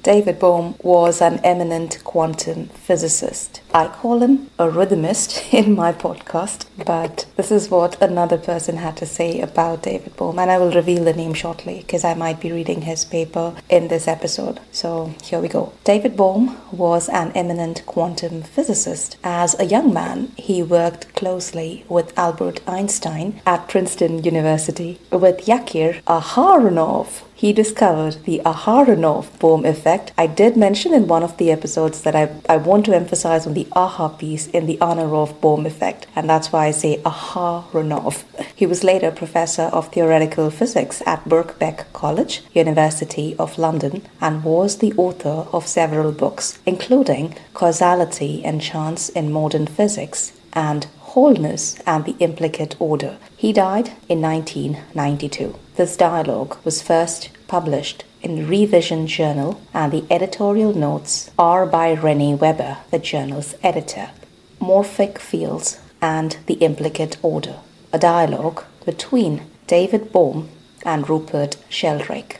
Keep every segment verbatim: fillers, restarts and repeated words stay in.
David Bohm was an eminent quantum physicist. I call him a rhythmist in my podcast, but this is what another person had to say about David Bohm, and I will reveal the name shortly because I might be reading his paper in this episode. So here we go. David Bohm was an eminent quantum physicist. As a young man, he worked closely with Albert Einstein at Princeton University. With Yakir Aharonov, he discovered the Aharonov-Bohm effect. I did mention in one of the episodes that I, I want to emphasize on the aha piece in the Aharonov-Bohm effect, and that's why I say Aharonov. He was later professor of theoretical physics at Birkbeck College, University of London, and was the author of several books, including Causality and Chance in Modern Physics and Wholeness and the Implicate Order. He died in nineteen ninety-two. This dialogue was first published in Revision Journal, and the editorial notes are by Rennie Weber, the journal's editor. Morphic Fields and the Implicate Order, a dialogue between David Bohm and Rupert Sheldrake.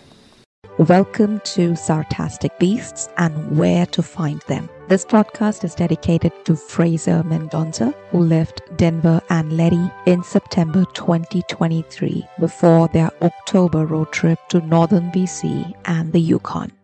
Welcome to Sartastic Beasts and Where to Find Them. This podcast is dedicated to Fraser Mendonça, who left Denver and Letty in September twenty twenty-three before their October road trip to northern B C and the Yukon.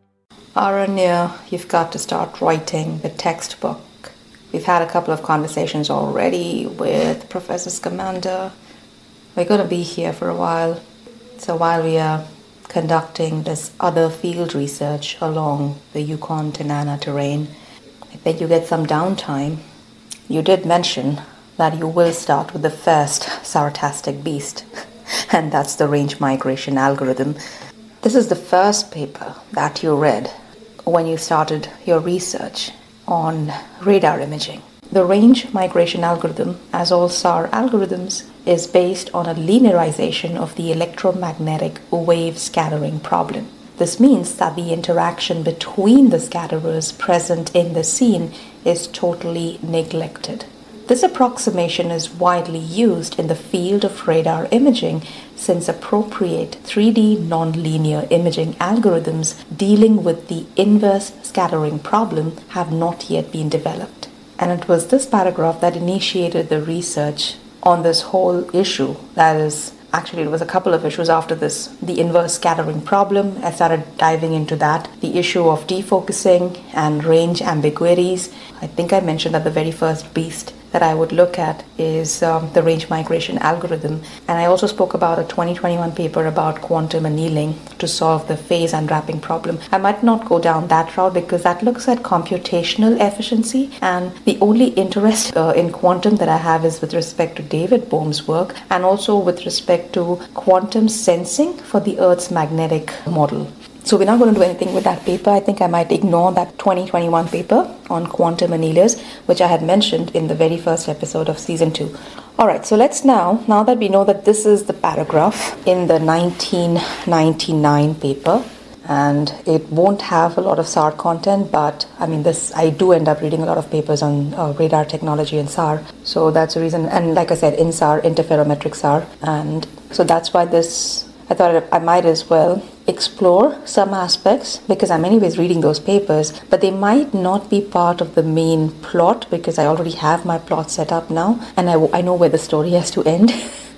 Aranya, you've got to start writing the textbook. We've had a couple of conversations already with Professor Scamander. We're going to be here for a while. So while we are conducting this other field research along the Yukon-Tanana terrain, I think you get some downtime. You did mention that you will start with the first sartastic beast, and that's the range migration algorithm. This is the first paper that you read when you started your research on radar imaging. The range migration algorithm, as all S A R algorithms, is based on a linearization of the electromagnetic wave scattering problem. This means that the interaction between the scatterers present in the scene is totally neglected. This approximation is widely used in the field of radar imaging since appropriate three D nonlinear imaging algorithms dealing with the inverse scattering problem have not yet been developed. And it was this paragraph that initiated the research on this whole issue. That is, actually it was a couple of issues after this. The inverse scattering problem, I started diving into that. The issue of defocusing and range ambiguities. I think I mentioned that the very first beast that I would look at is um, the range migration algorithm. And I also spoke about a twenty twenty-one paper about quantum annealing to solve the phase unwrapping problem. I might not go down that route because that looks at computational efficiency, and the only interest uh, in quantum that I have is with respect to David Bohm's work and also with respect to quantum sensing for the Earth's magnetic model. So we're not going to do anything with that paper. I think I might ignore that twenty twenty-one paper on quantum annealers, which I had mentioned in the very first episode of season two. All right, so let's now, now that we know that this is the paragraph in the nineteen ninety-nine paper, and it won't have a lot of S A R content, but I mean, this I do end up reading a lot of papers on uh, radar technology and S A R. So that's the reason, and like I said, in S A R, interferometric S A R, and so that's why this, I thought I might as well explore some aspects because I'm anyways reading those papers, but they might not be part of the main plot because I already have my plot set up now and I, I know where the story has to end.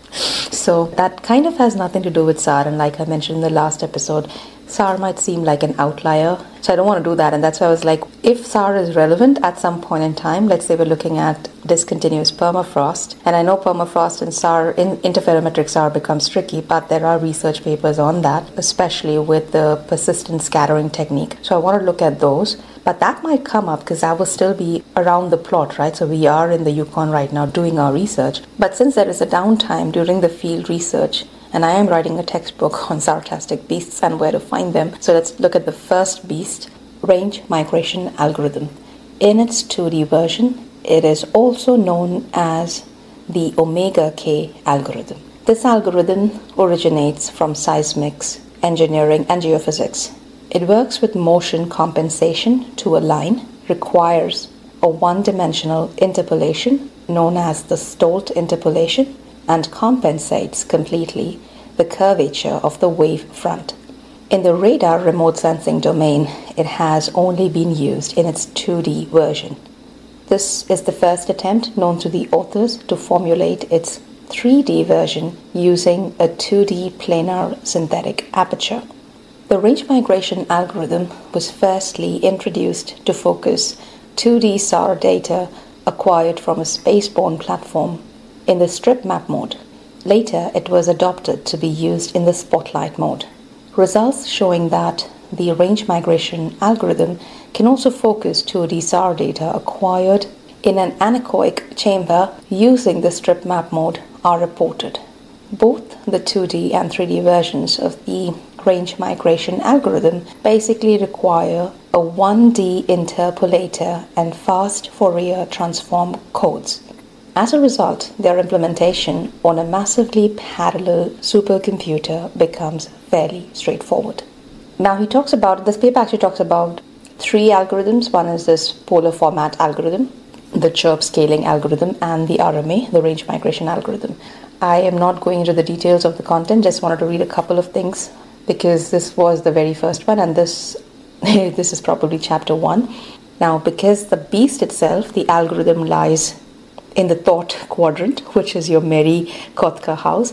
So that kind of has nothing to do with S A R, and like I mentioned in the last episode, S A R might seem like an outlier, so I don't want to do that. And that's why I was like, if S A R is relevant at some point in time, let's say we're looking at discontinuous permafrost, and I know permafrost and S A R, in interferometric S A R becomes tricky, but there are research papers on that, especially with the persistent scattering technique. So I want to look at those, but that might come up because that will still be around the plot, right? So we are in the Yukon right now doing our research, but since there is a downtime during the field research, and I am writing a textbook on sartastic beasts and where to find them. So let's look at the first beast, range migration algorithm. In its two D version, it is also known as the omega K algorithm. This algorithm originates from seismics, engineering, and geophysics. It works with motion compensation to a line, requires a one-dimensional interpolation known as the Stolt interpolation, and compensates completely the curvature of the wave front. In the radar remote sensing domain, it has only been used in its two D version. This is the first attempt known to the authors to formulate its three D version using a two D planar synthetic aperture. The range migration algorithm was firstly introduced to focus two D S A R data acquired from a spaceborne platform in the strip map mode. Later, it was adopted to be used in the spotlight mode. Results showing that the range migration algorithm can also focus two D S A R data acquired in an anechoic chamber using the strip map mode are reported. Both the two D and three D versions of the range migration algorithm basically require a one D interpolator and fast Fourier transform codes. As a result, their implementation on a massively parallel supercomputer becomes fairly straightforward. Now he talks about, this paper actually talks about three algorithms. One is this polar format algorithm, the chirp scaling algorithm, and the R M A, the range migration algorithm. I am not going into the details of the content, just wanted to read a couple of things because this was the very first one, and this this is probably chapter one. Now, because the beast itself, the algorithm lies in the thought quadrant, which is your Mary Kotka house.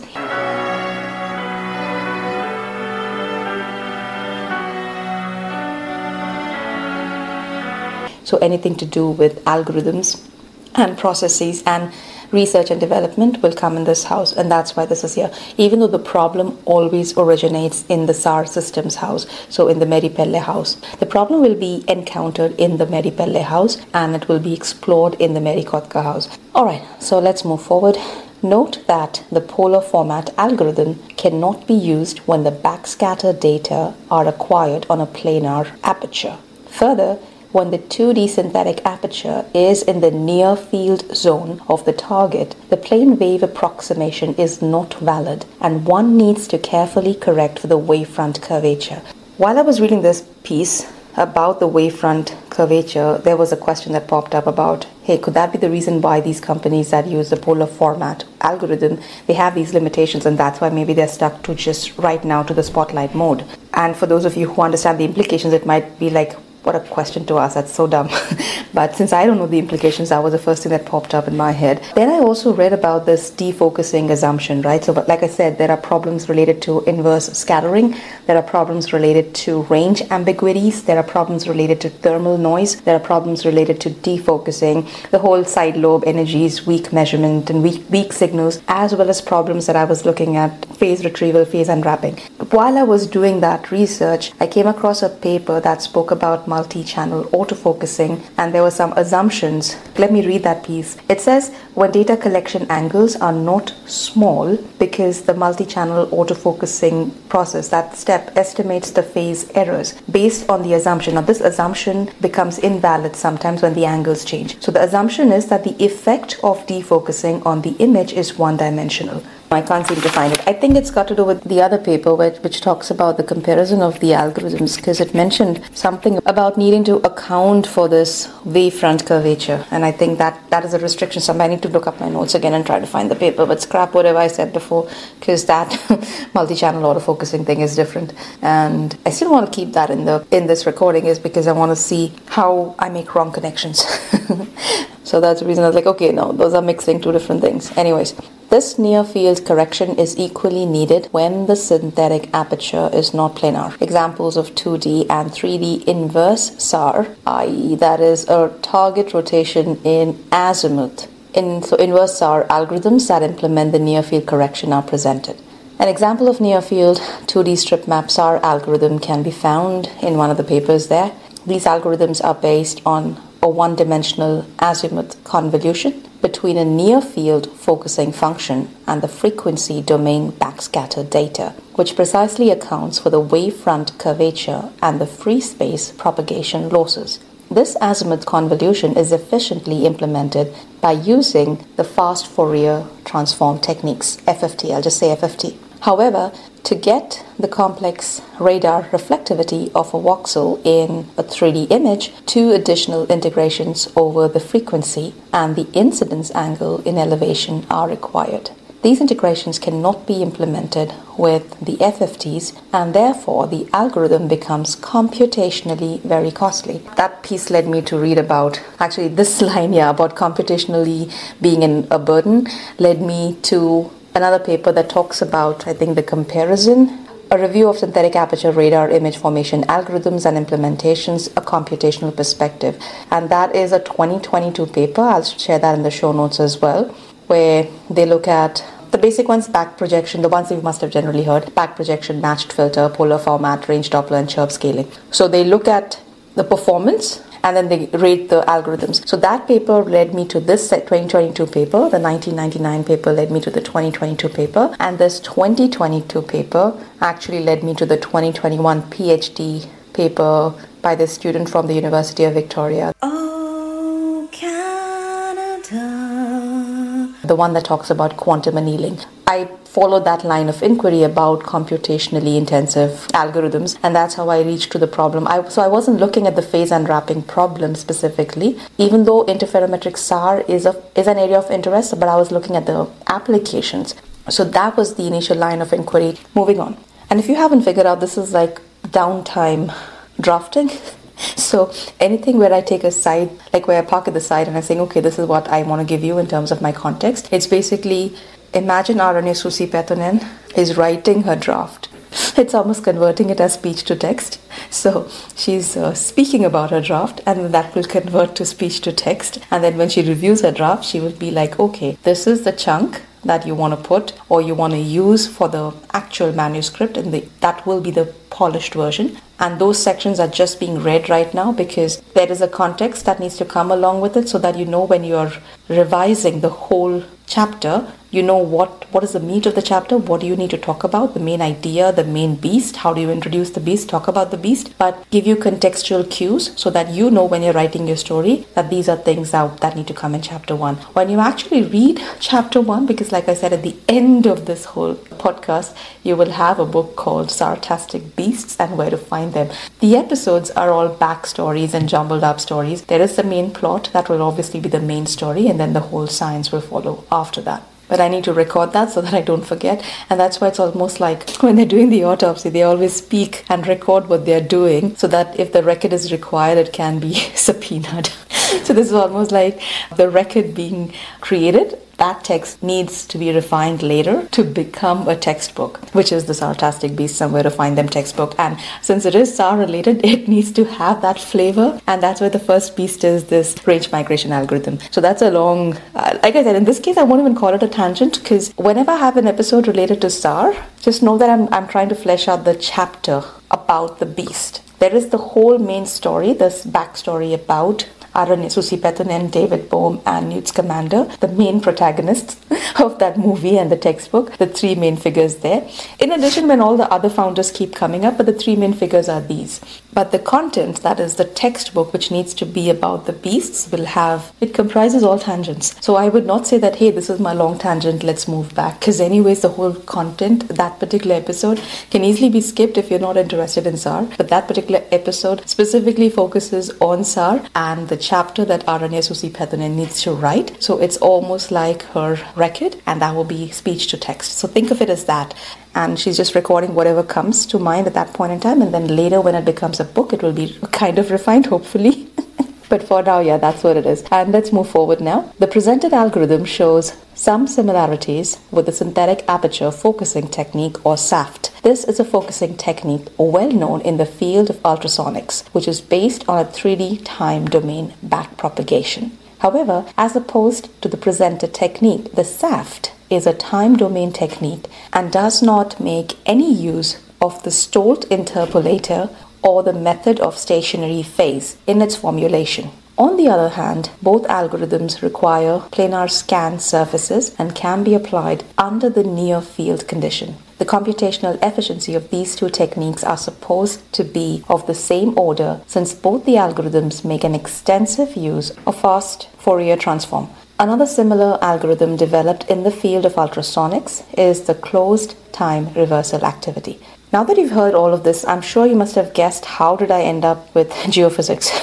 So anything to do with algorithms and processes and research and development will come in this house, and that's why this is here. Even though the problem always originates in the S A R systems house, so in the Mary Pelle house, the problem will be encountered in the Mary Pelle house and it will be explored in the Mary Kotka house. Alright, so let's move forward. Note that the polar format algorithm cannot be used when the backscatter data are acquired on a planar aperture. Further, when the two D synthetic aperture is in the near field zone of the target, the plane wave approximation is not valid and one needs to carefully correct for the wavefront curvature. While I was reading this piece about the wavefront curvature, there was a question that popped up about, hey, could that be the reason why these companies that use the polar format algorithm, they have these limitations, and that's why maybe they're stuck to just right now to the spotlight mode. And for those of you who understand the implications, it might be like, what a question to ask, that's so dumb. But since I don't know the implications, that was the first thing that popped up in my head. Then I also read about this defocusing assumption, right? So, but like I said, there are problems related to inverse scattering. There are problems related to range ambiguities. There are problems related to thermal noise. There are problems related to defocusing, the whole side lobe energies, weak measurement and weak, weak signals, as well as problems that I was looking at, phase retrieval, phase unwrapping. But while I was doing that research, I came across a paper that spoke about multi-channel autofocusing, and there were some assumptions. Let me read that piece. It says, when data collection angles are not small, because the multi-channel autofocusing process, that step estimates the phase errors based on the assumption. Now, this assumption becomes invalid sometimes when the angles change. So the assumption is that the effect of defocusing on the image is one-dimensional. I can't seem to find it. I think it's got to do with the other paper which, which talks about the comparison of the algorithms, because it mentioned something about needing to account for this wavefront curvature, and I think that that is a restriction. So I might need to look up my notes again and try to find the paper, but scrap whatever I said before, because that multi-channel autofocusing thing is different, and I still want to keep that in the in this recording, is because I want to see how I make wrong connections. So that's the reason I was like, okay, no, those are mixing two different things. Anyways, this near field correction is equally needed when the synthetic aperture is not planar. Examples of two D and three D inverse S A R, that is, that is a target rotation in azimuth. In so inverse S A R algorithms that implement the near field correction are presented. An example of near field two D strip map S A R algorithm can be found in one of the papers there. These algorithms are based on a one-dimensional azimuth convolution between a near-field focusing function and the frequency domain backscatter data, which precisely accounts for the wavefront curvature and the free space propagation losses. This azimuth convolution is efficiently implemented by using the fast Fourier transform techniques, F F T. I'll just say F F T. However, to get the complex radar reflectivity of a voxel in a three D image, two additional integrations over the frequency and the incidence angle in elevation are required. These integrations cannot be implemented with the F F Ts, and therefore the algorithm becomes computationally very costly. That piece led me to read about, actually this line here about computationally being in a burden led me to another paper that talks about, I think, the comparison, a review of synthetic aperture radar image formation algorithms and implementations, a computational perspective. And that is a twenty twenty-two paper. I'll share that in the show notes as well, where they look at the basic ones: back projection, the ones that you must have generally heard, back projection, matched filter, polar format, range Doppler, and chirp scaling. So they look at the performance and then they rate the algorithms. So that paper led me to this twenty twenty-two paper. The nineteen ninety-nine paper led me to the twenty twenty-two paper. And this twenty twenty-two paper actually led me to the twenty twenty-one PhD paper by this student from the University of Victoria. Oh, Canada. The one that talks about quantum annealing. I followed that line of inquiry about computationally intensive algorithms, and that's how I reached to the problem. I, so I wasn't looking at the phase unwrapping problem specifically, even though interferometric S A R is, a, is an area of interest, but I was looking at the applications. So that was the initial line of inquiry. Moving on. And if you haven't figured out, this is like downtime drafting. So anything where I take a side, like where I park at the side and I'm saying, okay, this is what I want to give you in terms of my context. It's basically, imagine Aranya Susipetonen is writing her draft. It's almost converting it as speech to text. So she's uh, speaking about her draft, and that will convert to speech to text. And then when she reviews her draft, she will be like, okay, this is the chunk that you want to put or you want to use for the actual manuscript, and the, that will be the polished version. And those sections are just being read right now because there is a context that needs to come along with it, so that you know when you're revising the whole chapter, you know what, what is the meat of the chapter, what do you need to talk about, the main idea, the main beast, how do you introduce the beast, talk about the beast, but give you contextual cues so that you know when you're writing your story that these are things that, that need to come in chapter one. When you actually read chapter one, because like I said, at the end of this whole podcast, you will have a book called Sartastic Beasts and Where to Find Them. The episodes are all backstories and jumbled up stories. There is the main plot that will obviously be the main story, and then the whole science will follow after that. But I need to record that so that I don't forget. And that's why it's almost like when they're doing the autopsy, they always speak and record what they're doing so that if the record is required, it can be subpoenaed. So this is almost like the record being created. That text needs to be refined later to become a textbook, which is the Sartastic Beasts and Where to Find Them textbook. And since it is S A R related, it needs to have that flavor. And that's where the first beast is this range migration algorithm. So that's a long, uh, like I said, in this case, I won't even call it a tangent, because whenever I have an episode related to S A R, just know that I'm, I'm trying to flesh out the chapter about the beast. There is the whole main story, this backstory about Aranya Susipetonen, David Bohm, and Newt Scamander, the main protagonists of that movie and the textbook, the three main figures there. In addition, when all the other founders keep coming up, but the three main figures are these. But the content, that is the textbook, which needs to be about the beasts, will have, it comprises all tangents. So I would not say that, hey, this is my long tangent, let's move back. Because anyways, the whole content, that particular episode, can easily be skipped if you're not interested in S A R. But that particular episode specifically focuses on S A R and the chapter that Aranya Susipetonen needs to write. So it's almost like her record, and that will be speech to text. So think of it as that. And she's just recording whatever comes to mind at that point in time, and then later when it becomes a book, it will be kind of refined, hopefully. But for now, yeah, that's what it is. And let's move forward now. The presented algorithm shows some similarities with the synthetic aperture focusing technique, or S A F T. This is a focusing technique well known in the field of ultrasonics, which is based on a three D time domain backpropagation. However, as opposed to the presented technique, the S A F T is a time domain technique and does not make any use of the Stolt interpolator or the method of stationary phase in its formulation. On the other hand, both algorithms require planar scan surfaces and can be applied under the near field condition. The computational efficiency of these two techniques are supposed to be of the same order, since both the algorithms make an extensive use of fast Fourier transform. Another similar algorithm developed in the field of ultrasonics is the closed time reversal activity. Now that you've heard all of this, I'm sure you must have guessed how did I end up with geophysics.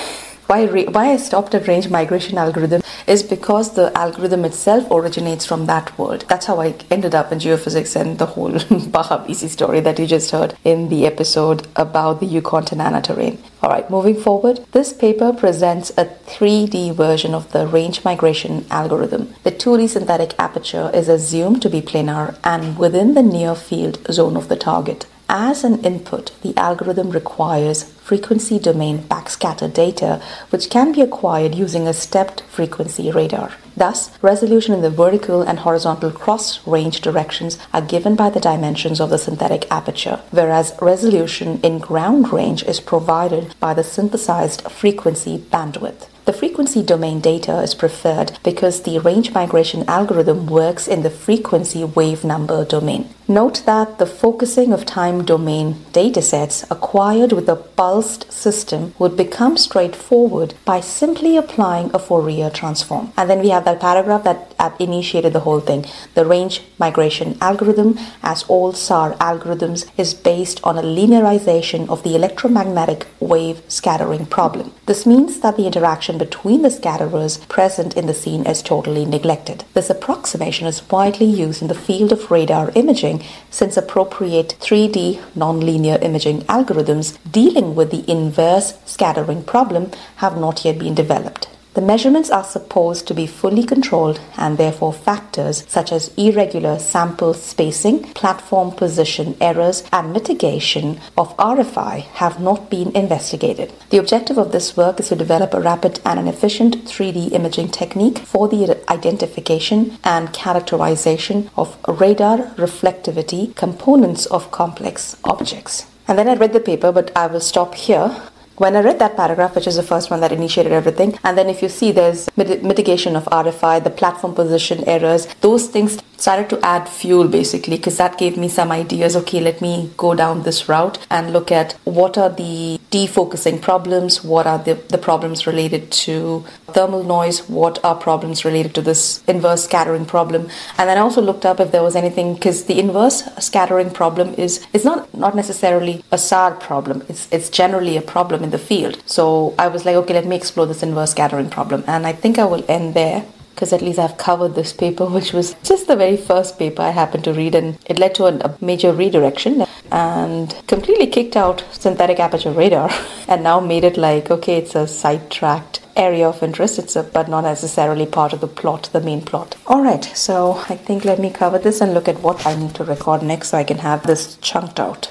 Why, re- why I stopped at range migration algorithm is because the algorithm itself originates from that world. That's how I ended up in geophysics and the whole Baha-B C story that you just heard in the episode about the Yukon-Tanana terrain. Alright, moving forward, this paper presents a three D version of the range migration algorithm. The two D synthetic aperture is assumed to be planar and within the near field zone of the target. As an input, the algorithm requires frequency domain backscatter data, which can be acquired using a stepped frequency radar. Thus, resolution in the vertical and horizontal cross-range directions are given by the dimensions of the synthetic aperture, whereas resolution in ground range is provided by the synthesized frequency bandwidth. The frequency domain data is preferred because the range migration algorithm works in the frequency wave number domain. Note that the focusing of time domain datasets acquired with a pulsed system would become straightforward by simply applying a Fourier transform. And then we have that paragraph that, that initiated the whole thing. The range migration algorithm, as all S A R algorithms, is based on a linearization of the electromagnetic wave scattering problem. This means that the interaction between the scatterers present in the scene is totally neglected. This approximation is widely used in the field of radar imaging since appropriate three D nonlinear imaging algorithms dealing with the inverse scattering problem have not yet been developed. The measurements are supposed to be fully controlled and therefore factors such as irregular sample spacing, platform position errors, and mitigation of R F I have not been investigated. The objective of this work is to develop a rapid and an efficient three D imaging technique for the identification and characterization of radar reflectivity components of complex objects. And then I read the paper, but I will stop here. When I read that paragraph, which is the first one that initiated everything, and then if you see there's mit- mitigation of R F I, the platform position errors, those things started to add fuel basically, because that gave me some ideas. Okay, let me go down this route and look at what are the defocusing problems, what are the, the problems related to thermal noise, what are problems related to this inverse scattering problem. And then I also looked up if there was anything, because the inverse scattering problem is it's not, not necessarily a S A R problem, it's, it's generally a problem in the field. So I was like, okay, let me explore this inverse scattering problem. And I think I will end there, because at least I've covered this paper, which was just the very first paper I happened to read, and it led to a, a major redirection and completely kicked out synthetic aperture radar and now made it like, okay, it's a sidetracked area of interest, it's a, but not necessarily part of the plot, the main plot. Alright, so I think let me cover this and look at what I need to record next so I can have this chunked out.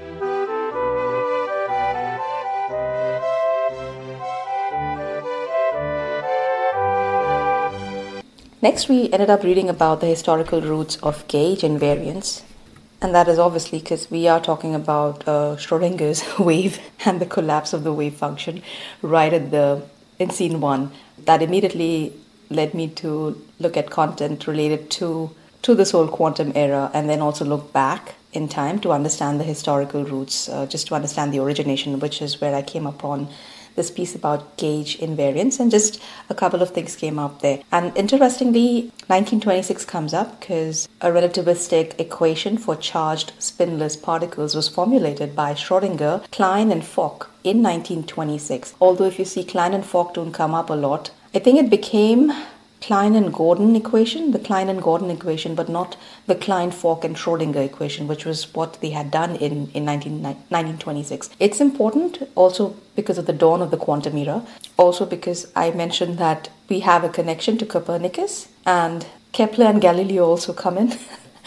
Next, we ended up reading about the historical roots of gauge invariance, and that is obviously because we are talking about uh, Schrodinger's wave and the collapse of the wave function right at the in scene one. That immediately led me to look at content related to to this whole quantum era, and then also look back in time to understand the historical roots, uh, just to understand the origination, which is where I came upon this piece about gauge invariance, and just a couple of things came up there. And interestingly, nineteen twenty-six comes up because a relativistic equation for charged spinless particles was formulated by Schrödinger, Klein and Fock in nineteen twenty-six. Although if you see Klein and Fock don't come up a lot, I think it became Klein and Gordon equation, the Klein and Gordon equation, but not the Klein, Fock and Schrödinger equation, which was what they had done in, in nineteen twenty-six. It's important also because of the dawn of the quantum era, also because I mentioned that we have a connection to Copernicus, and Kepler and Galileo also come in.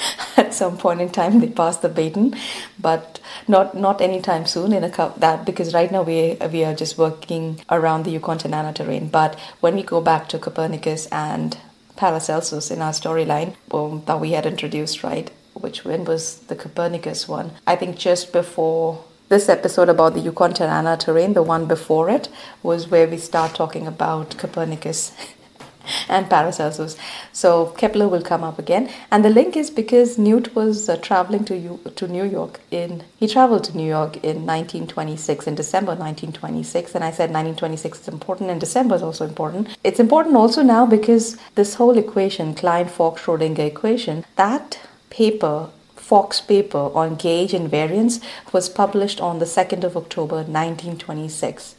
At some point in time, they pass the baton, but not not anytime soon. In a that because right now we we are just working around the Yukon-Tanana terrain. But when we go back to Copernicus and Paracelsus in our storyline well, that we had introduced, right? Which when was the Copernicus one? I think just before this episode about the Yukon-Tanana terrain, the one before it was where we start talking about Copernicus and Paracelsus. So Kepler will come up again, and the link is because Newt was uh, traveling to U- to New York in he traveled to New York in nineteen twenty-six, in December nineteen twenty-six, and I said nineteen twenty-six is important and December is also important. It's important also now because this whole equation, Klein-Fock-Schrödinger equation, that paper, Fock's paper on gauge invariance, was published on the second of October nineteen twenty-six.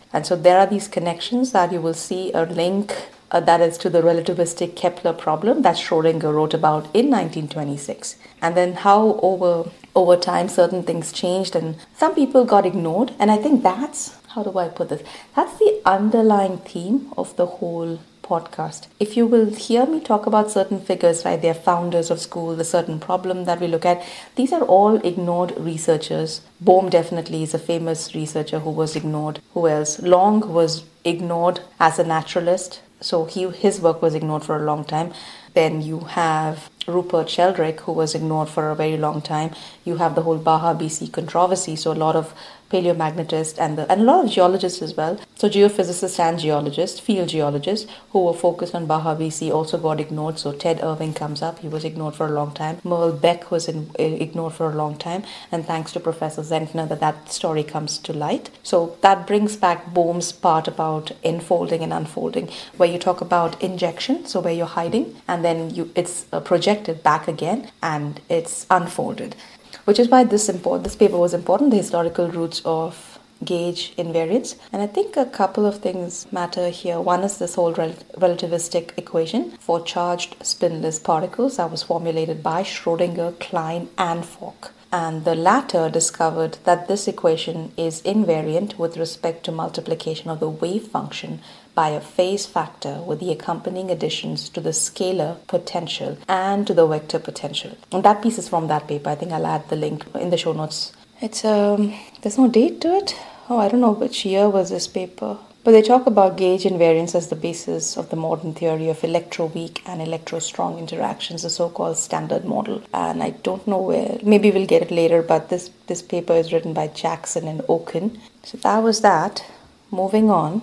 And so there are these connections that you will see a link uh, that is to the relativistic Kepler problem that Schrödinger wrote about in nineteen twenty-six. And then how over over time certain things changed and some people got ignored. And I think that's, how do I put this? That's the underlying theme of the whole podcast. If you will hear me talk about certain figures, right, they're founders of school, the certain problem that we look at, these are all ignored researchers. Bohm definitely is a famous researcher who was ignored. Who else? Long was ignored as a naturalist. So he his work was ignored for a long time. Then you have Rupert Sheldrake, who was ignored for a very long time. You have the whole Baja B C controversy. So a lot of paleomagnetists and, the, and a lot of geologists as well. So geophysicists and geologists, field geologists who were focused on Baja B C also got ignored. So Ted Irving comes up. He was ignored for a long time. Merle Beck was in, ignored for a long time. And thanks to Professor Zentner that that story comes to light. So that brings back Bohm's part about enfolding and unfolding, where you talk about injection, so where you're hiding, and then you it's projected back again and it's unfolded. Which is why this import, this paper was important, the historical roots of gauge invariance. And I think a couple of things matter here. One is this whole rel- relativistic equation for charged spinless particles that was formulated by Schrödinger, Klein, and Fock. And the latter discovered that this equation is invariant with respect to multiplication of the wave function by a phase factor with the accompanying additions to the scalar potential and to the vector potential. And that piece is from that paper. I think I'll add the link in the show notes. It's um, there's no date to it. Oh, I don't know which year was this paper. But they talk about gauge invariance as the basis of the modern theory of electroweak and electro-strong interactions, the so-called standard model. And I don't know where, maybe we'll get it later, but this, this paper is written by Jackson and Okun. So that was that. Moving on.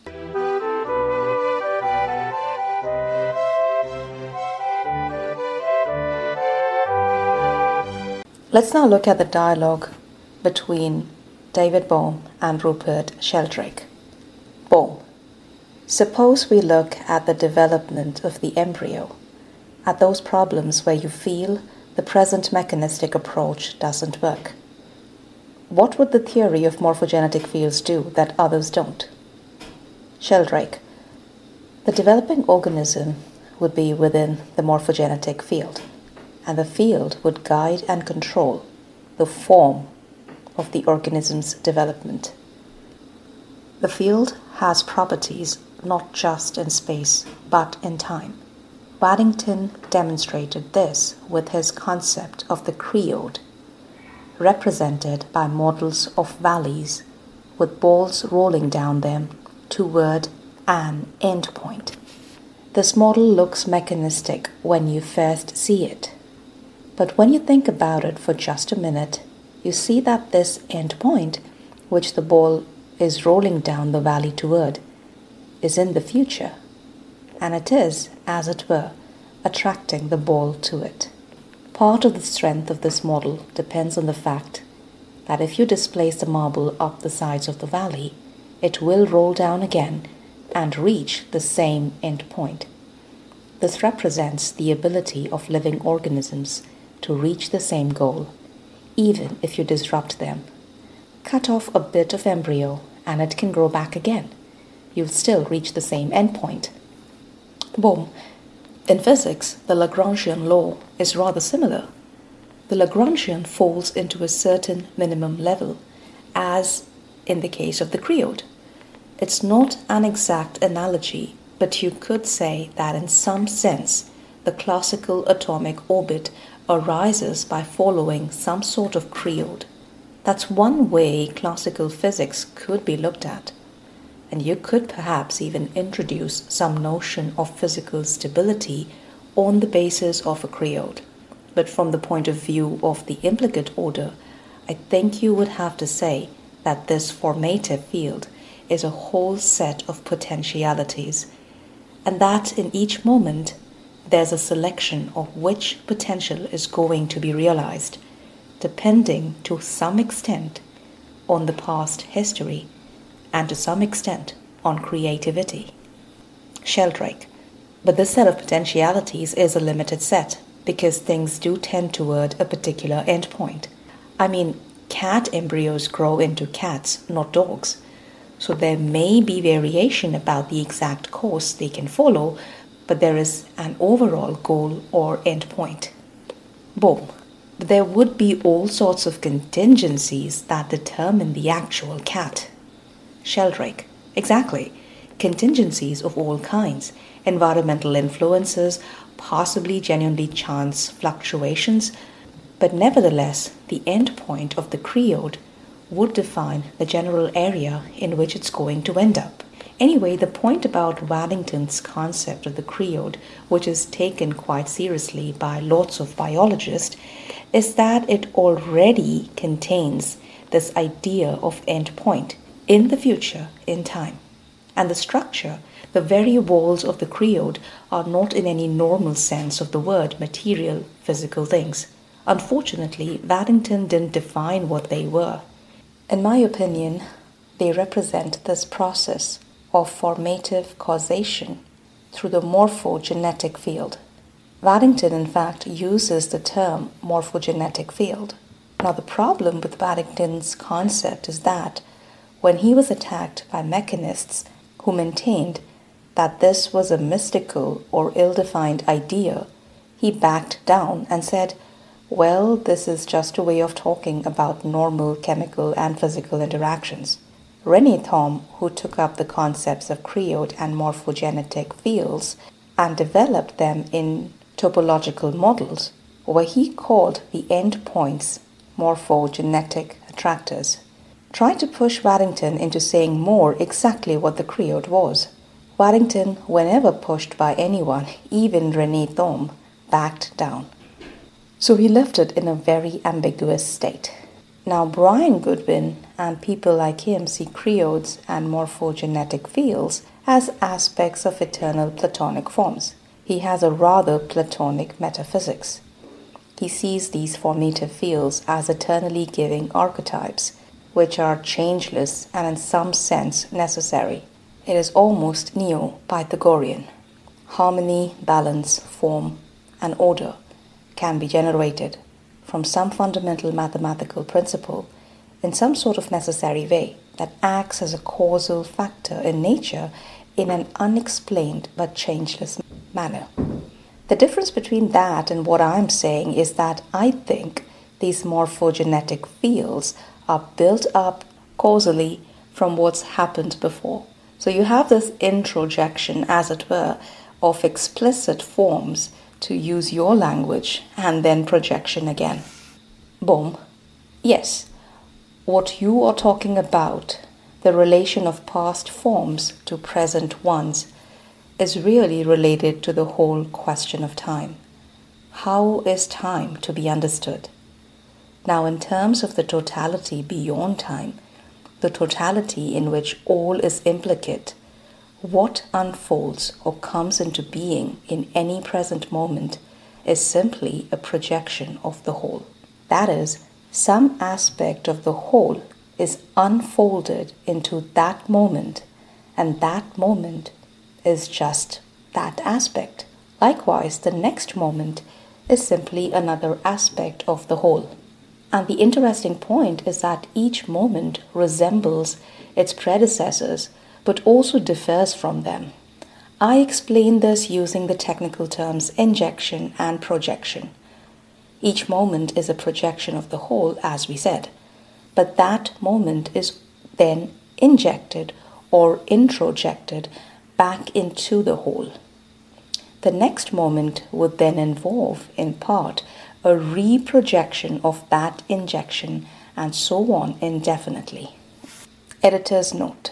Let's now look at the dialogue between David Bohm and Rupert Sheldrake. Bohm. Suppose we look at the development of the embryo, at those problems where you feel the present mechanistic approach doesn't work. What would the theory of morphogenetic fields do that others don't? Sheldrake. The developing organism would be within the morphogenetic field, and the field would guide and control the form of the organism's development. The field has properties not just in space, but in time. Waddington demonstrated this with his concept of the creode, represented by models of valleys with balls rolling down them toward an endpoint. This model looks mechanistic when you first see it, but when you think about it for just a minute, you see that this endpoint, which the ball is rolling down the valley toward, is in the future, and it is, as it were, attracting the ball to it. Part of the strength of this model depends on the fact that if you displace the marble up the sides of the valley, it will roll down again and reach the same end point. This represents the ability of living organisms to reach the same goal, even if you disrupt them. Cut off a bit of embryo and it can grow back again. You'll still reach the same endpoint. Boom. In physics, the Lagrangian law is rather similar. The Lagrangian falls into a certain minimum level, as in the case of the creode. It's not an exact analogy, but you could say that in some sense, the classical atomic orbit arises by following some sort of creode. That's one way classical physics could be looked at. And you could perhaps even introduce some notion of physical stability on the basis of a creode. But from the point of view of the implicate order, I think you would have to say that this formative field is a whole set of potentialities, and that in each moment there's a selection of which potential is going to be realized, depending to some extent on the past history and to some extent on creativity. Sheldrake. But this set of potentialities is a limited set, because things do tend toward a particular endpoint. I mean, cat embryos grow into cats, not dogs. So there may be variation about the exact course they can follow, but there is an overall goal or end point. Boom. But there would be all sorts of contingencies that determine the actual cat. Sheldrake. Exactly. Contingencies of all kinds. Environmental influences, possibly genuinely chance fluctuations, but nevertheless, the end point of the creode would define the general area in which it's going to end up. Anyway, the point about Waddington's concept of the creode, which is taken quite seriously by lots of biologists, is that it already contains this idea of end point in the future, in time. And the structure, the very walls of the creode, are not in any normal sense of the word material, physical things. Unfortunately, Waddington didn't define what they were. In my opinion, they represent this process of formative causation through the morphogenetic field. Waddington, in fact, uses the term morphogenetic field. Now, the problem with Waddington's concept is that when he was attacked by mechanists who maintained that this was a mystical or ill-defined idea, he backed down and said, well, this is just a way of talking about normal chemical and physical interactions. René Thom, who took up the concepts of creode and morphogenetic fields and developed them in topological models, where he called the endpoints morphogenetic attractors, tried to push Waddington into saying more exactly what the creode was. Waddington, whenever pushed by anyone, even René Thom, backed down. So he left it in a very ambiguous state. Now, Brian Goodwin and people like him see creodes and morphogenetic fields as aspects of eternal Platonic forms. He has a rather Platonic metaphysics. He sees these formative fields as eternally giving archetypes, which are changeless and in some sense necessary. It is almost neo-Pythagorean. Harmony, balance, form, and order can be generated from some fundamental mathematical principle in some sort of necessary way that acts as a causal factor in nature in an unexplained but changeless manner. The difference between that and what I'm saying is that I think these morphogenetic fields are built up causally from what's happened before. So you have this introjection, as it were, of explicit forms, to use your language, and then projection again. Boom. Yes, what you are talking about, the relation of past forms to present ones, is really related to the whole question of time. How is time to be understood? Now, in terms of the totality beyond time, the totality in which all is implicate, what unfolds or comes into being in any present moment is simply a projection of the whole. That is, some aspect of the whole is unfolded into that moment, and that moment is just that aspect. Likewise, the next moment is simply another aspect of the whole. And the interesting point is that each moment resembles its predecessors, but also differs from them. I explain this using the technical terms injection and projection. Each moment is a projection of the whole, as we said, but that moment is then injected or introjected back into the whole. The next moment would then involve, in part, a reprojection of that injection, and so on indefinitely. Editor's note.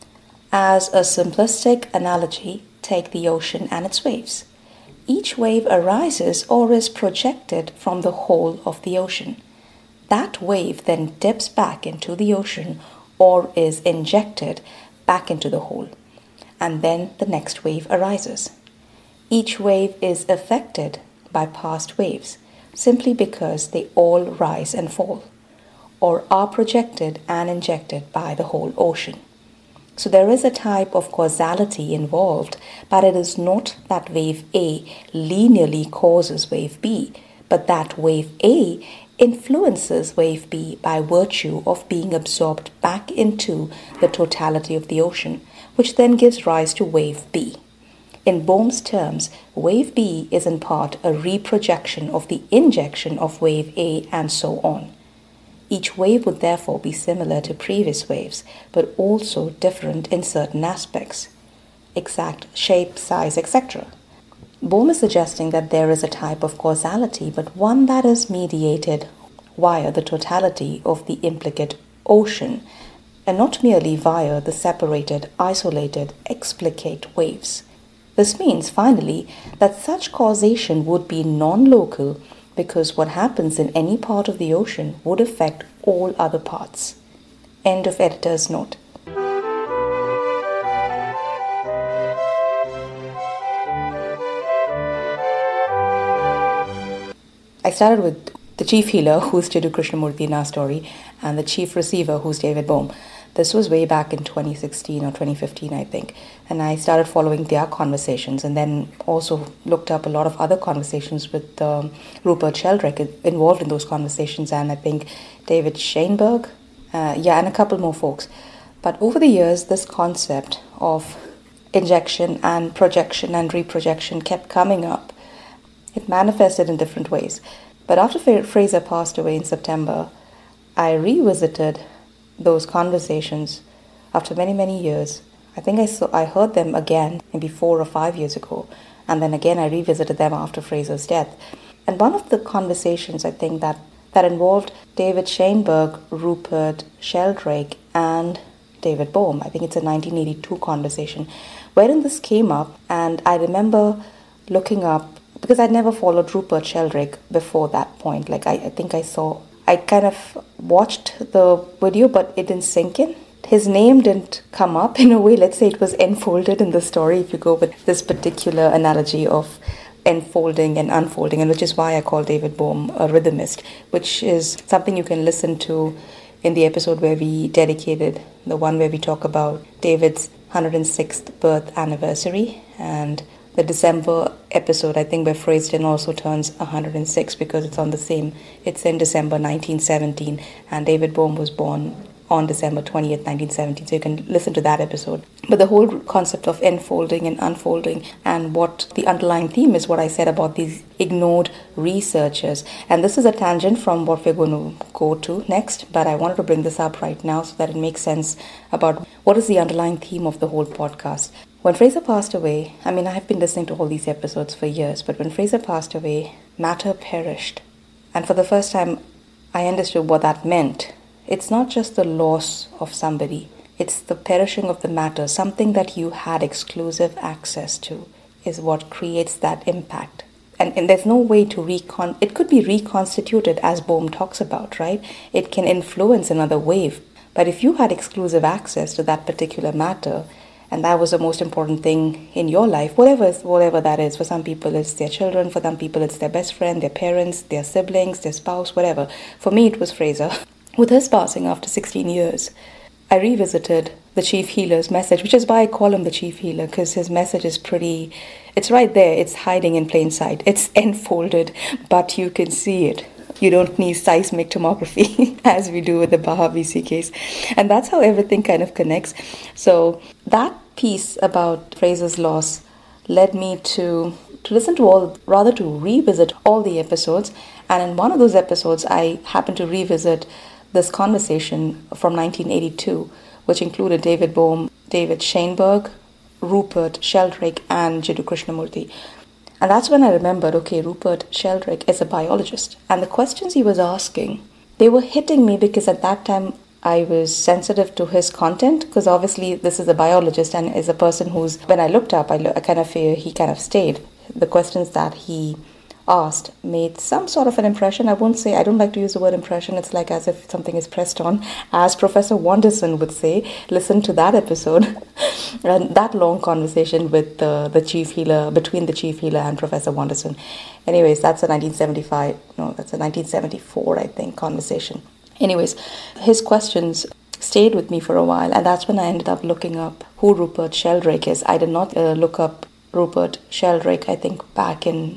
As a simplistic analogy, take the ocean and its waves. Each wave arises or is projected from the whole of the ocean. That wave then dips back into the ocean or is injected back into the whole, and then the next wave arises. Each wave is affected by past waves simply because they all rise and fall, or are projected and injected by the whole ocean. So there is a type of causality involved, but it is not that wave A linearly causes wave B, but that wave A influences wave B by virtue of being absorbed back into the totality of the ocean, which then gives rise to wave B. In Bohm's terms, wave B is in part a reprojection of the injection of wave A and so on. Each wave would therefore be similar to previous waves, but also different in certain aspects, exact shape, size, et cetera. Bohm is suggesting that there is a type of causality, but one that is mediated via the totality of the implicate ocean, and not merely via the separated, isolated, explicate waves. This means, finally, that such causation would be non-local because what happens in any part of the ocean would affect all other parts. End of editor's note. I started with the chief healer, who's Jiddu Krishnamurti in our story, and the chief receiver, who's David Bohm. This was way back in twenty sixteen or twenty fifteen, I think. And I started following their conversations and then also looked up a lot of other conversations with um, Rupert Sheldrake involved in those conversations, and I think David Shainberg, uh, yeah, and a couple more folks. But over the years, this concept of injection and projection and reprojection kept coming up. It manifested in different ways. But after Fraser passed away in September, I revisited those conversations after many, many years. I think I saw, I heard them again maybe four or five years ago. And then again, I revisited them after Fraser's death. And one of the conversations, I think, that, that involved David Shainberg, Rupert Sheldrake, and David Bohm. I think it's a nineteen eighty-two conversation, wherein this came up. And I remember looking up, because I'd never followed Rupert Sheldrake before that point. Like, I, I think I saw, I kind of watched the video, but it didn't sink in. His name didn't come up in a way. Let's say it was enfolded in the story, if you go with this particular analogy of enfolding and unfolding, and which is why I call David Bohm a rhythmist, which is something you can listen to in the episode where we dedicated, the one where we talk about David's one hundred sixth birth anniversary, and the December episode, I think, where Freiston also turns one hundred six because it's on the same, it's in December nineteen seventeen, and David Bohm was born on December twentieth, nineteen seventeen, so you can listen to that episode. But the whole concept of enfolding and unfolding and what the underlying theme is, what I said about these ignored researchers. And this is a tangent from what we're going to go to next, but I wanted to bring this up right now so that it makes sense about what is the underlying theme of the whole podcast. When Fraser passed away, I mean, I've been listening to all these episodes for years, but when Fraser passed away, matter perished. And for the first time, I understood what that meant. It's not just the loss of somebody, it's the perishing of the matter. Something that you had exclusive access to is what creates that impact. And, and there's no way to recon... It could be reconstituted, as Bohm talks about, right? It can influence another wave. But if you had exclusive access to that particular matter, and that was the most important thing in your life, whatever whatever that is. For some people, it's their children. For some people, it's their best friend, their parents, their siblings, their spouse, whatever. For me, it was Fraser. With his passing after sixteen years, I revisited the Chief Healer's message, which is why I call him the Chief Healer, because his message is pretty, it's right there. It's hiding in plain sight. It's enfolded, but you can see it. You don't need seismic tomography as we do with the Baha V C case. And that's how everything kind of connects. So that piece about Fraser's loss led me to, to listen to all, rather to revisit all the episodes. And in one of those episodes, I happened to revisit this conversation from nineteen eighty-two, which included David Bohm, David Shainberg, Rupert Sheldrake, and Jiddu Krishnamurti. And that's when I remembered, okay, Rupert Sheldrake is a biologist. And the questions he was asking, they were hitting me because at that time I was sensitive to his content, because obviously this is a biologist and is a person who's, when I looked up, I, lo- I kind of feel he kind of stayed. The questions that he asked made some sort of an impression. I won't say, I don't like to use the word impression. It's like as if something is pressed on. As Professor Wanderson would say, listen to that episode. And that long conversation with uh, the Chief Healer, between the Chief Healer and Professor Wanderson. Anyways, that's a nineteen seventy-five, no, that's a nineteen seventy-four, I think, conversation. Anyways, his questions stayed with me for a while, and that's when I ended up looking up who Rupert Sheldrake is. I did not uh, look up Rupert Sheldrake, I think, back in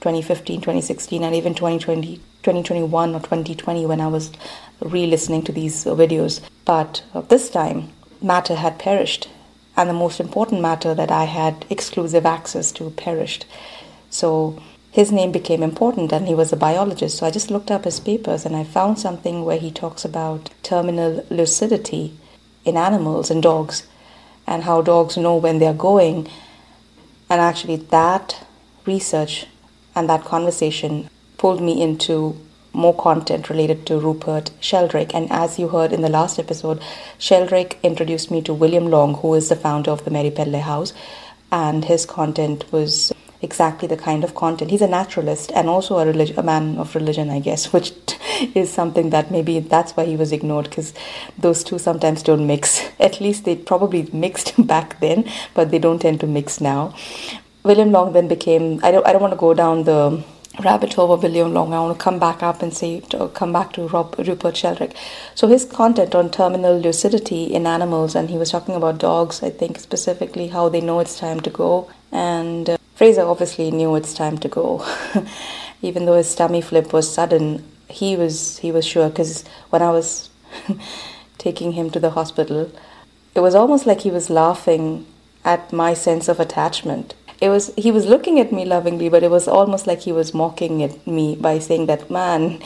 twenty fifteen, twenty sixteen, and even twenty twenty, twenty twenty-one or twenty twenty when I was re-listening to these videos. But this time, matter had perished, and the most important matter that I had exclusive access to perished. So his name became important, and he was a biologist. So I just looked up his papers, and I found something where he talks about terminal lucidity in animals and dogs, and how dogs know when they're going. And actually that research and that conversation pulled me into more content related to Rupert Sheldrake. And as you heard in the last episode, Sheldrake introduced me to William Long, who is the founder of the Mary Pedley House, and his content was exactly the kind of content. He's a naturalist and also a, relig- a man of religion, I guess, which is something that maybe that's why he was ignored, because those two sometimes don't mix. At least they probably mixed back then, but they don't tend to mix now. William Long then became, I don't, I don't want to go down the rabbit hole of William Long. I want to come back up and say, to come back to Rob, Rupert Sheldrake. So his content on terminal lucidity in animals, and he was talking about dogs, I think specifically how they know it's time to go. And uh, Fraser obviously knew it's time to go. Even though his tummy flip was sudden, he was he was sure, because when I was taking him to the hospital, it was almost like he was laughing at my sense of attachment. It was he was looking at me lovingly, but it was almost like he was mocking at me by saying that, man,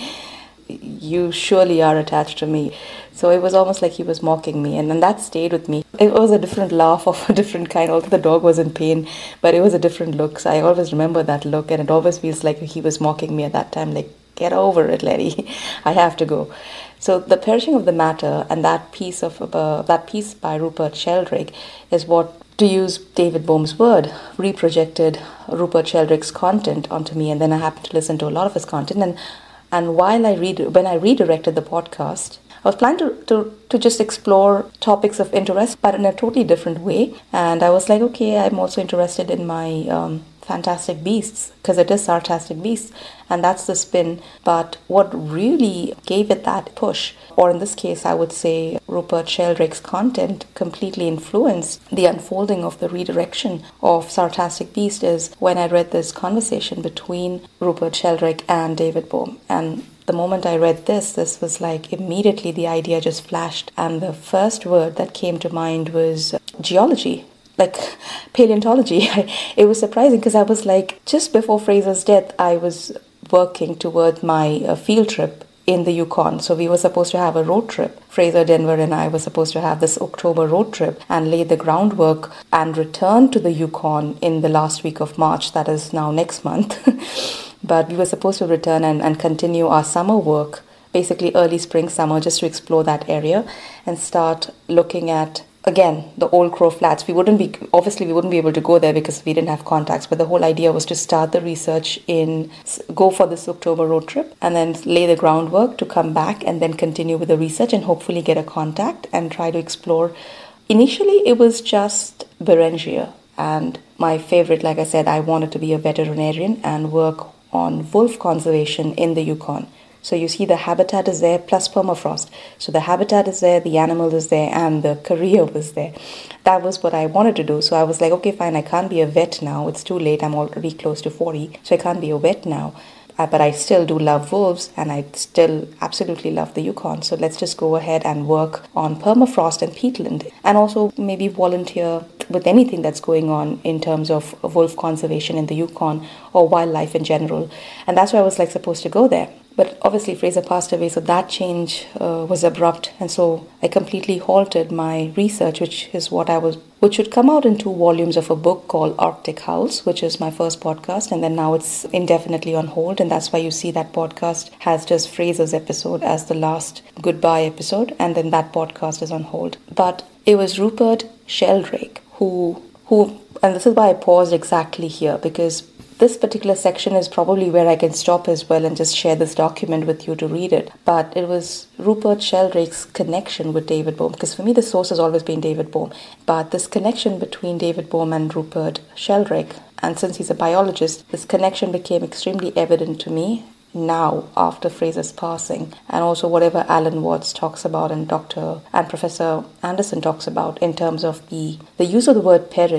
you surely are attached to me. So it was almost like he was mocking me, and then that stayed with me. It was a different laugh of a different kind, although the dog was in pain, but it was a different look. So I always remember that look, and it always feels like he was mocking me at that time, like, get over it, Letty, I have to go. So the perishing of the matter and that piece of uh, that piece by Rupert Sheldrake is what, to use David Bohm's word, reprojected Rupert Sheldrake's content onto me, and then I happened to listen to a lot of his content. And and while I read, when I redirected the podcast, I was planning to, to, to just explore topics of interest, but in a totally different way. And I was like, okay, I'm also interested in my um, Fantastic Beasts, because it is Sartastic Beasts, and that's the spin. But what really gave it that push, or in this case, I would say Rupert Sheldrake's content completely influenced the unfolding of the redirection of Sartastic Beast, is when I read this conversation between Rupert Sheldrake and David Bohm. And the moment I read this, this was like immediately the idea just flashed. And the first word that came to mind was geology, like paleontology. It was surprising because I was like, just before Fraser's death, I was working toward my uh, field trip in the Yukon. So we were supposed to have a road trip. Fraser, Denver, and I were supposed to have this October road trip and lay the groundwork and return to the Yukon in the last week of March, that is now next month. But we were supposed to return and, and continue our summer work, basically early spring, summer, just to explore that area and start looking at, again, the Old Crow Flats. We wouldn't be, obviously we wouldn't be able to go there because we didn't have contacts, but the whole idea was to start the research in, go for this October road trip and then lay the groundwork to come back and then continue with the research and hopefully get a contact and try to explore. Initially, it was just Beringia, and my favorite, like I said, I wanted to be a veterinarian and work on wolf conservation in the Yukon. So you see the habitat is there plus permafrost. So the habitat is there, the animal is there, and the career was there. That was what I wanted to do. So I was like, okay, fine, I can't be a vet now. It's too late. I'm already close to forty. So I can't be a vet now. Uh, but I still do love wolves, and I still absolutely love the Yukon. So let's just go ahead and work on permafrost and peatland, and also maybe volunteer with anything that's going on in terms of wolf conservation in the Yukon or wildlife in general. And that's why I was like supposed to go there. But obviously Fraser passed away, so that change uh, was abrupt, and so I completely halted my research, which is what I was, which should come out in two volumes of a book called Arctic House, which is my first podcast, and then now it's indefinitely on hold, and that's why you see that podcast has just Fraser's episode as the last goodbye episode, and then that podcast is on hold. But it was Rupert Sheldrake who, who, and this is why I paused exactly here, because this particular section is probably where I can stop as well and just share this document with you to read it. But it was Rupert Sheldrake's connection with David Bohm, because for me the source has always been David Bohm. But this connection between David Bohm and Rupert Sheldrake, and since he's a biologist, this connection became extremely evident to me now after Fraser's passing, and also whatever Alan Watts talks about and Doctor and Professor Anderson talks about in terms of the, the use of the word perish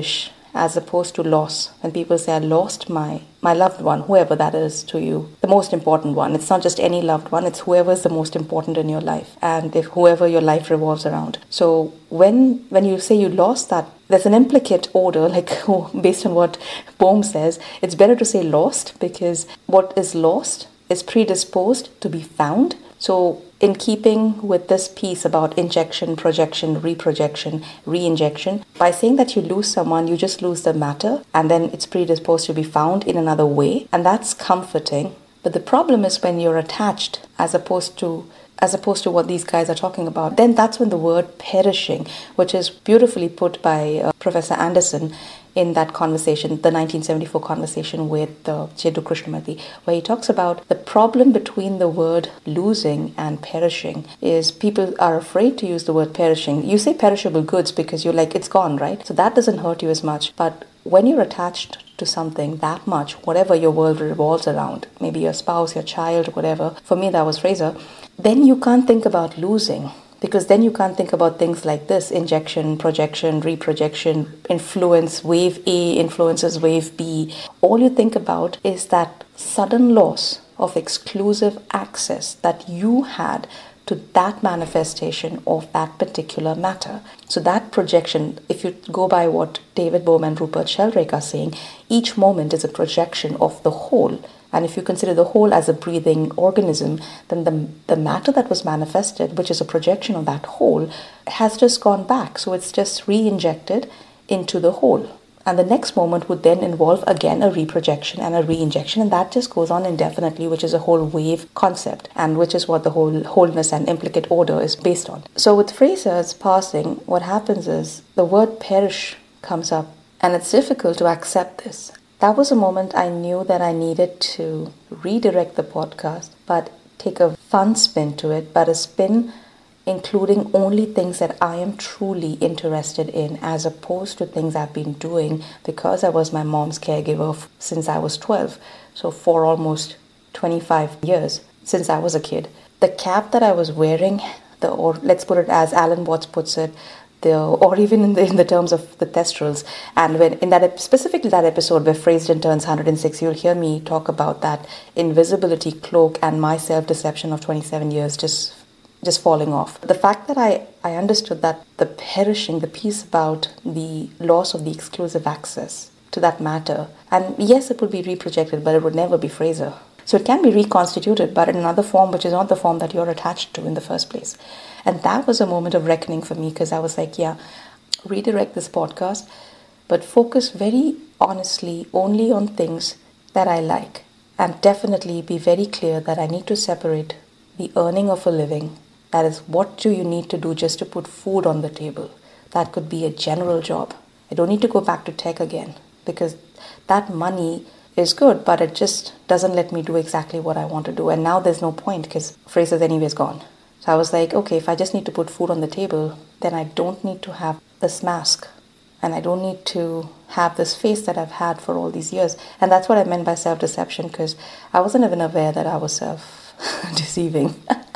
as opposed to loss. When people say, I lost my, my loved one, whoever that is to you, the most important one. It's not just any loved one, it's whoever is the most important in your life, and if whoever your life revolves around. So when when you say you lost that, there's an implicate order, like based on what Bohm says, it's better to say lost, because what is lost is predisposed to be found. So in keeping with this piece about injection, projection, reprojection, re-injection, by saying that you lose someone, you just lose the matter, and then it's predisposed to be found in another way, and that's comforting. But the problem is when you're attached, as opposed to as opposed to what these guys are talking about, then that's when the word perishing, which is beautifully put by uh, Professor Anderson in that conversation, the nineteen seventy-four conversation with uh, Chedu Krishnamurti, where he talks about the problem between the word losing and perishing is people are afraid to use the word perishing. You say perishable goods because you're like, it's gone, right? So that doesn't hurt you as much. But when you're attached to something that much, whatever your world revolves around, maybe your spouse, your child, whatever, for me that was Fraser, then you can't think about losing. Because then you can't think about things like this: injection, projection, reprojection, influence, wave A influences wave B. All you think about is that sudden loss of exclusive access that you had to that manifestation of that particular matter. So that projection, if you go by what David Bohm and Rupert Sheldrake are saying, each moment is a projection of the whole. And if you consider the whole as a breathing organism, then the, the matter that was manifested, which is a projection of that whole, has just gone back. So it's just re-injected into the whole. And the next moment would then involve again a reprojection and a re-injection. And that just goes on indefinitely, which is a whole wave concept, and which is what the whole wholeness and implicate order is based on. So with Fraser's passing, what happens is the word perish comes up, and it's difficult to accept this. That was a moment I knew that I needed to redirect the podcast, but take a fun spin to it, but a spin including only things that I am truly interested in, as opposed to things I've been doing because I was my mom's caregiver f- since I was twelve. So for almost twenty-five years, since I was a kid. The cap that I was wearing, the or let's put it as Alan Watts puts it, The, or even in the, in the terms of the Thestrals. And when in that specifically that episode where Freisden turns one hundred six, you'll hear me talk about that invisibility cloak and my self-deception of twenty-seven years just just falling off. The fact that I, I understood that the perishing, the piece about the loss of the exclusive access to that matter, and yes, it would be reprojected, but it would never be Fraser. So it can be reconstituted, but in another form, which is not the form that you're attached to in the first place. And that was a moment of reckoning for me, because I was like, yeah, redirect this podcast, but focus very honestly only on things that I like. And definitely be very clear that I need to separate the earning of a living. That is, what do you need to do just to put food on the table? That could be a general job. I don't need to go back to tech again, because that money is good, but it just doesn't let me do exactly what I want to do. And now there's no point, because Fraser's anyways gone. So I was like, okay, if I just need to put food on the table, then I don't need to have this mask. And I don't need to have this face that I've had for all these years. And that's what I meant by self-deception, because I wasn't even aware that I was self-deceiving.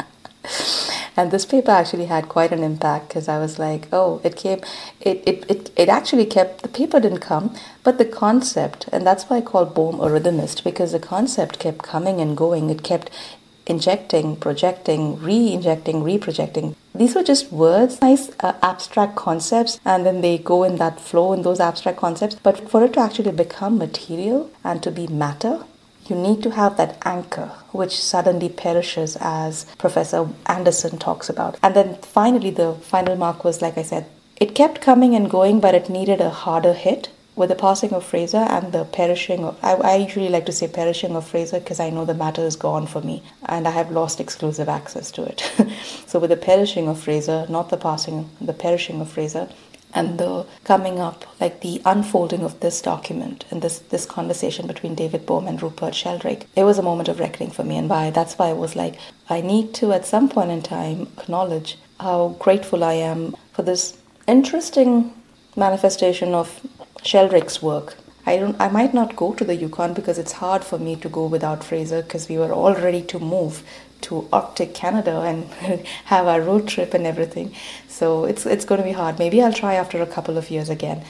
And this paper actually had quite an impact, because I was like, oh, it came, it, it, it, it actually kept, the paper didn't come, but the concept, and that's why I call Bohm a rhythmist, because the concept kept coming and going. It kept injecting, projecting, re-injecting, re-projecting. These were just words, nice uh, abstract concepts, and then they go in that flow in those abstract concepts. But for it to actually become material and to be matter, you need to have that anchor, which suddenly perishes, as Professor Anderson talks about. And then finally, the final mark was, like I said, it kept coming and going, but it needed a harder hit. With the passing of Fraser and the perishing of, I, I usually like to say perishing of Fraser, because I know the matter is gone for me and I have lost exclusive access to it. So with the perishing of Fraser, not the passing, the perishing of Fraser, and the coming up, like the unfolding of this document and this, this conversation between David Bohm and Rupert Sheldrake, it was a moment of reckoning for me. And why that's why I was like, I need to at some point in time acknowledge how grateful I am for this interesting manifestation of Sheldrake's work. I don't. I might not go to the Yukon, because it's hard for me to go without Fraser, because we were all ready to move to Arctic Canada and have our road trip and everything. So it's it's going to be hard. Maybe I'll try after a couple of years again.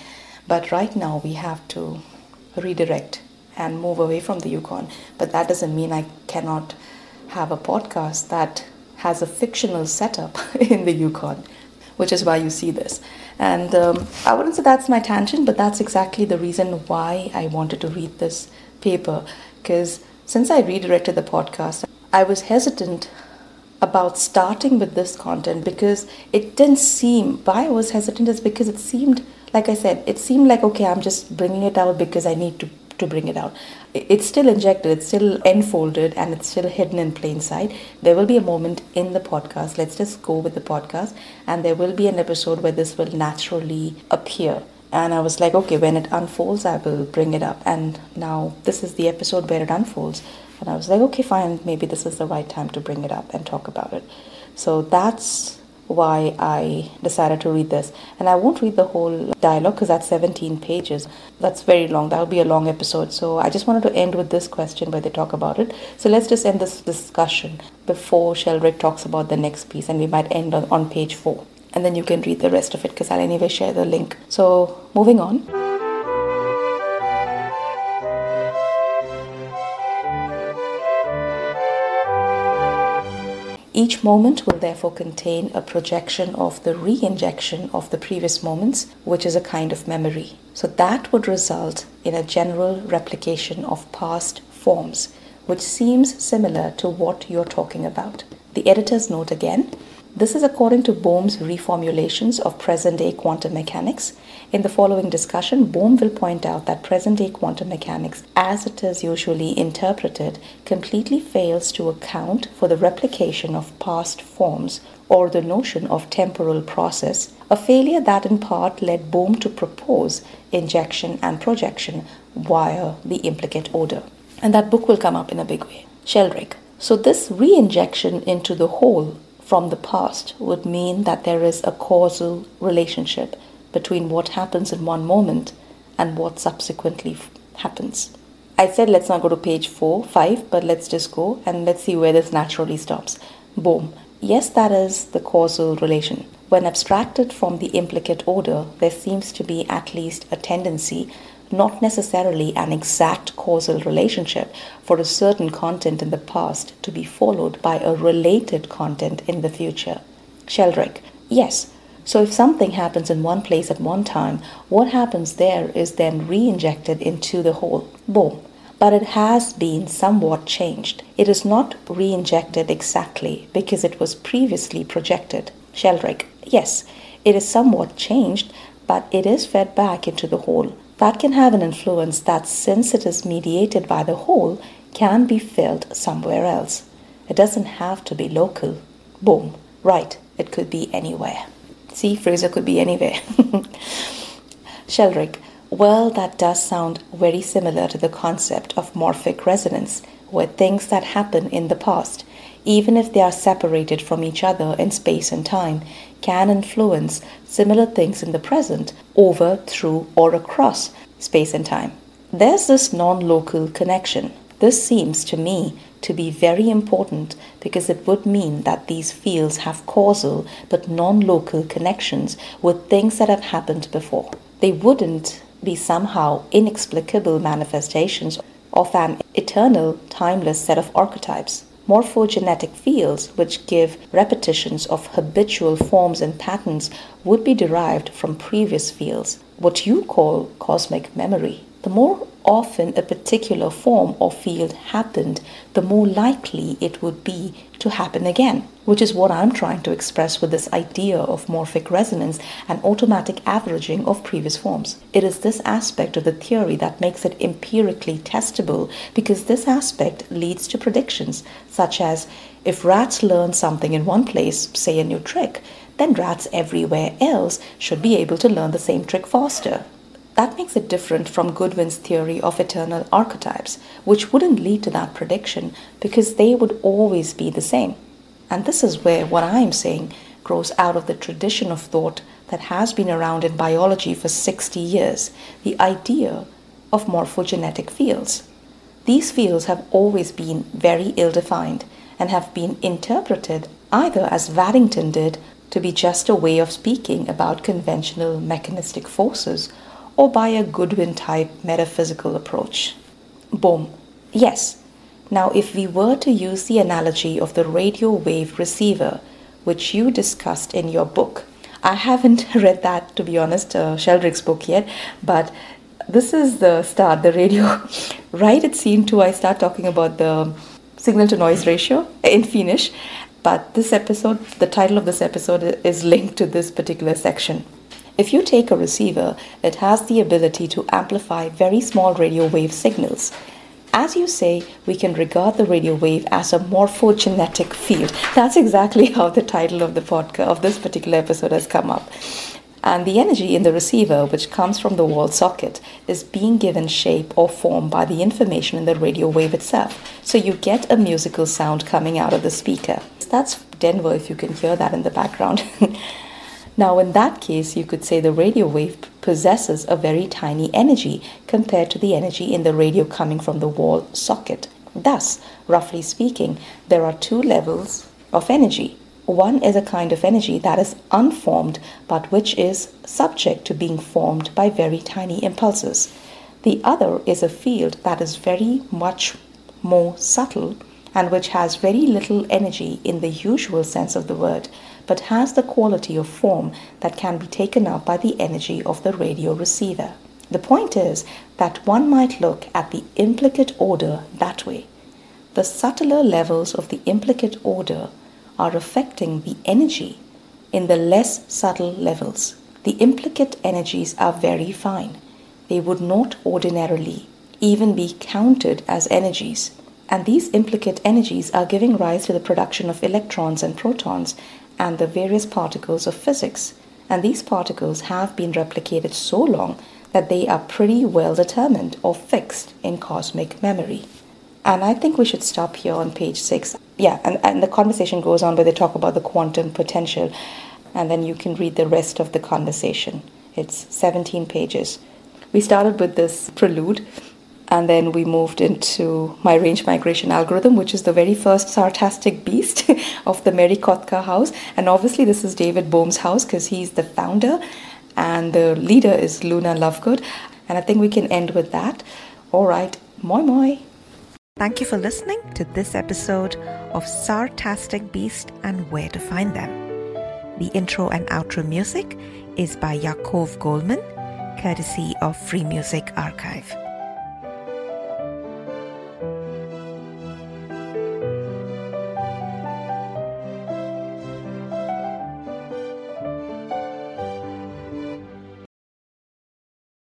But right now we have to redirect and move away from the Yukon. But that doesn't mean I cannot have a podcast that has a fictional setup in the Yukon, which is why you see this. And um, I wouldn't say that's my tangent, but that's exactly the reason why I wanted to read this paper. Because since I redirected the podcast, I was hesitant about starting with this content because it didn't seem, why I was hesitant is because it seemed, like I said, it seemed like, okay, I'm just bringing it out because I need to, to bring it out. It's still injected, it's still enfolded, and it's still hidden in plain sight. There will be a moment in the podcast, let's just go with the podcast, and there will be an episode where this will naturally appear. And I was like, okay, when it unfolds, I will bring it up. And now this is the episode where it unfolds. And I was like, okay, fine, maybe this is the right time to bring it up and talk about it. So that's why I decided to read this. And I won't read the whole dialogue because that's seventeen pages. That's very long. That would be a long episode. So I just wanted to end with this question where they talk about it. So let's just end this discussion before Sheldrake talks about the next piece. And we might end on, on page four. And then you can read the rest of it because I'll anyway share the link. So moving on. Each moment will therefore contain a projection of the re-injection of the previous moments, which is a kind of memory. So that would result in a general replication of past forms, which seems similar to what you're talking about. The editor's note again. This is according to Bohm's reformulations of present-day quantum mechanics. In the following discussion, Bohm will point out that present-day quantum mechanics, as it is usually interpreted, completely fails to account for the replication of past forms or the notion of temporal process, a failure that in part led Bohm to propose injection and projection via the implicate order. And that book will come up in a big way. Sheldrake. So this re-injection into the whole from the past would mean that there is a causal relationship between what happens in one moment and what subsequently f- happens. I said let's not go to page four, five, but let's just go and let's see where this naturally stops. Boom. Yes, that is the causal relation. When abstracted from the implicate order, there seems to be at least a tendency, not necessarily an exact causal relationship, for a certain content in the past to be followed by a related content in the future. Sheldrake. Yes. So if something happens in one place at one time, what happens there is then re-injected into the whole. Boom. But it has been somewhat changed. It is not re-injected exactly because it was previously projected. Sheldrake. Yes, it is somewhat changed, but it is fed back into the whole. That can have an influence that, since it is mediated by the whole, can be felt somewhere else. It doesn't have to be local. Boom. Right. It could be anywhere. See, Fraser could be anywhere. Sheldrake. Well, that does sound very similar to the concept of morphic resonance, where things that happen in the past, even if they are separated from each other in space and time, can influence similar things in the present over, through, or across space and time. There's this non-local connection. This seems to me to be very important because it would mean that these fields have causal but non-local connections with things that have happened before. They wouldn't be somehow inexplicable manifestations of an eternal, timeless set of archetypes. Morphogenetic fields, which give repetitions of habitual forms and patterns, would be derived from previous fields, what you call cosmic memory. The more often a particular form or field happened, the more likely it would be to happen again, which is what I'm trying to express with this idea of morphic resonance and automatic averaging of previous forms. It is this aspect of the theory that makes it empirically testable, because this aspect leads to predictions, such as if rats learn something in one place, say a new trick, then rats everywhere else should be able to learn the same trick faster. That makes it different from Goodwin's theory of eternal archetypes, which wouldn't lead to that prediction because they would always be the same. And this is where what I'm saying grows out of the tradition of thought that has been around in biology for sixty years, the idea of morphogenetic fields. These fields have always been very ill-defined and have been interpreted either, as Waddington did, to be just a way of speaking about conventional mechanistic forces, or by a Goodwin-type metaphysical approach? Boom. Yes. Now, if we were to use the analogy of the radio wave receiver, which you discussed in your book, I haven't read that, to be honest, uh, Sheldrick's book yet, but this is the start, the radio. Right at scene two, I start talking about the signal to noise ratio in Finnish, but this episode, the title of this episode is linked to this particular section. If you take a receiver, it has the ability to amplify very small radio wave signals. As you say, we can regard the radio wave as a morphogenetic field. That's exactly how the title of the podcast of this particular episode has come up. And the energy in the receiver, which comes from the wall socket, is being given shape or form by the information in the radio wave itself. So you get a musical sound coming out of the speaker. That's Denver, if you can hear that in the background. Now, in that case, you could say the radio wave possesses a very tiny energy compared to the energy in the radio coming from the wall socket. Thus, roughly speaking, there are two levels of energy. One is a kind of energy that is unformed, but which is subject to being formed by very tiny impulses. The other is a field that is very much more subtle and which has very little energy in the usual sense of the word, but has the quality of form that can be taken up by the energy of the radio receiver. The point is that one might look at the implicate order that way. The subtler levels of the implicate order are affecting the energy in the less subtle levels. The implicate energies are very fine. They would not ordinarily even be counted as energies. And these implicate energies are giving rise to the production of electrons and protons and the various particles of physics. And these particles have been replicated so long that they are pretty well determined or fixed in cosmic memory. And I think we should stop here on page six. Yeah, and, and the conversation goes on where they talk about the quantum potential. And then you can read the rest of the conversation. It's seventeen pages. We started with this prelude, and then we moved into my range migration algorithm, which is the very first sartastic beast of the Mary Kotka house. And obviously this is David Bohm's house because he's the founder, and the leader is Luna Lovegood. And I think we can end with that. All right, moi moi. Thank you for listening to this episode of Sartastic Beast and Where to Find Them. The intro and outro music is by Yakov Goldman, courtesy of Free Music Archive.